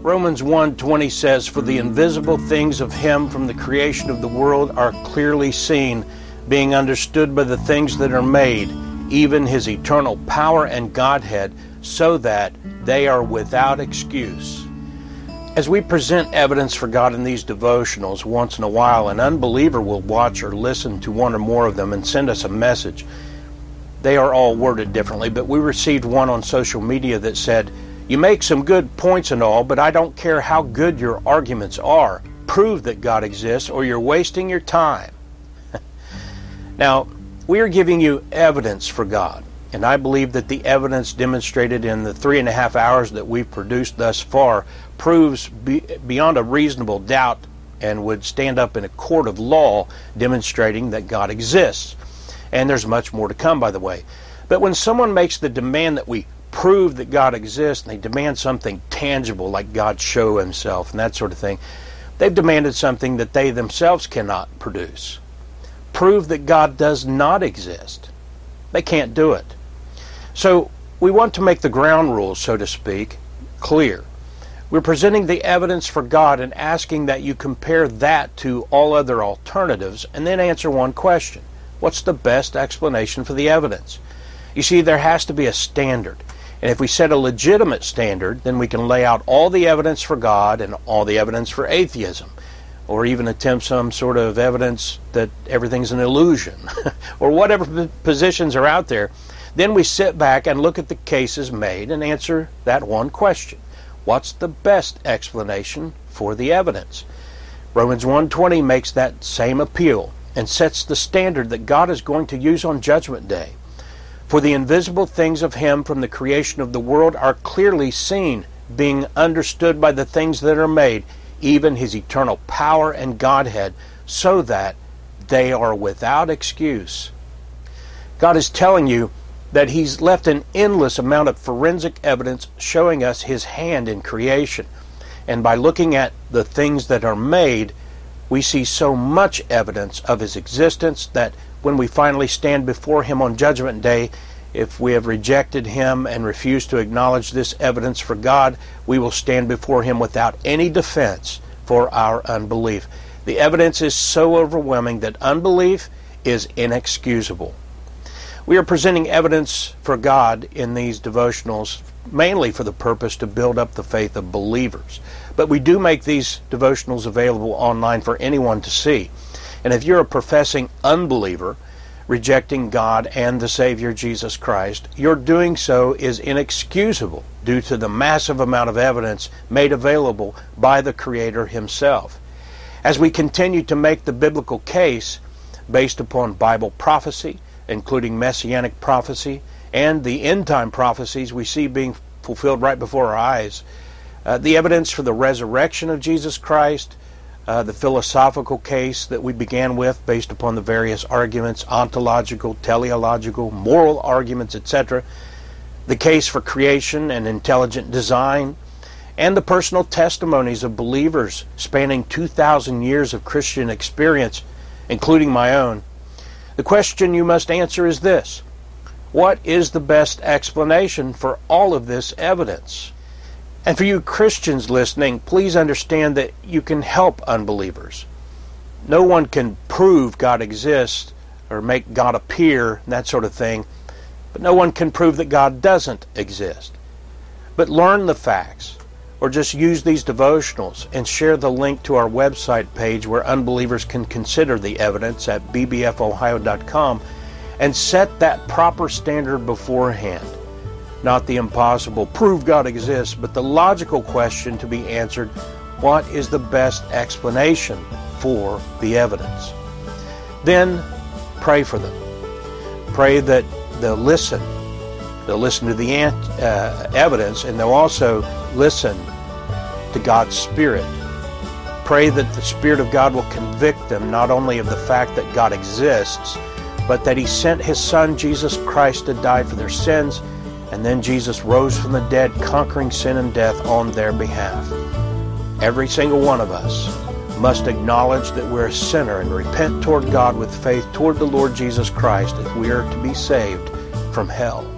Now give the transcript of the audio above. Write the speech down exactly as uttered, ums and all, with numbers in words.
Romans one twenty says, "For the invisible things of him from the creation of the world are clearly seen, being understood by the things that are made, even his eternal power and Godhead, so that they are without excuse." As we present evidence for God in these devotionals, once in a while an unbeliever will watch or listen to one or more of them and send us a message. They are all worded differently, but we received one on social media that said, "You make some good points and all, but I don't care how good your arguments are. Prove that God exists or you're wasting your time." Now, we are giving you evidence for God, and I believe that the evidence demonstrated in the three and a half hours that we've produced thus far proves be, beyond a reasonable doubt and would stand up in a court of law demonstrating that God exists. And there's much more to come, by the way. But when someone makes the demand that we prove that God exists, and they demand something tangible like God show himself and that sort of thing, they've demanded something that they themselves cannot produce. Prove that God does not exist. They can't do it. So we want to make the ground rules, so to speak, clear. We're presenting the evidence for God and asking that you compare that to all other alternatives and then answer one question. What's the best explanation for the evidence? You see, there has to be a standard. And if we set a legitimate standard, then we can lay out all the evidence for God and all the evidence for atheism, or even attempt some sort of evidence that everything's an illusion, or whatever positions are out there. Then we sit back and look at the cases made and answer that one question. What's the best explanation for the evidence? Romans one twenty makes that same appeal and sets the standard that God is going to use on Judgment Day. "For the invisible things of him from the creation of the world are clearly seen, being understood by the things that are made, even his eternal power and Godhead, so that they are without excuse." God is telling you that he's left an endless amount of forensic evidence showing us his hand in creation. And by looking at the things that are made, we see so much evidence of his existence that when we finally stand before him on Judgment Day, if we have rejected him and refused to acknowledge this evidence for God, we will stand before him without any defense for our unbelief. The evidence is so overwhelming that unbelief is inexcusable. We are presenting evidence for God in these devotionals mainly for the purpose to build up the faith of believers. But we do make these devotionals available online for anyone to see. And if you're a professing unbeliever, rejecting God and the Savior Jesus Christ, your doing so is inexcusable due to the massive amount of evidence made available by the Creator himself. As we continue to make the biblical case based upon Bible prophecy, including messianic prophecy and the end-time prophecies we see being fulfilled right before our eyes, uh, the evidence for the resurrection of Jesus Christ, uh, the philosophical case that we began with based upon the various arguments, ontological, teleological, moral arguments, et cetera, the case for creation and intelligent design, and the personal testimonies of believers spanning two thousand years of Christian experience, including my own. The question you must answer is this: what is the best explanation for all of this evidence? And for you Christians listening, please understand that you can help unbelievers. No one can prove God exists or make God appear, that sort of thing, but no one can prove that God doesn't exist. But learn the facts, or just use these devotionals and share the link to our website page where unbelievers can consider the evidence at b b f ohio dot com and set that proper standard beforehand. Not the impossible, prove God exists, but the logical question to be answered: what is the best explanation for the evidence? Then pray for them. Pray that they'll listen. They'll listen to the uh, evidence, and they'll also listen to God's Spirit. Pray that the Spirit of God will convict them not only of the fact that God exists, but that He sent His Son, Jesus Christ, to die for their sins, and then Jesus rose from the dead, conquering sin and death on their behalf. Every single one of us must acknowledge that we're a sinner and repent toward God with faith toward the Lord Jesus Christ if we are to be saved from hell.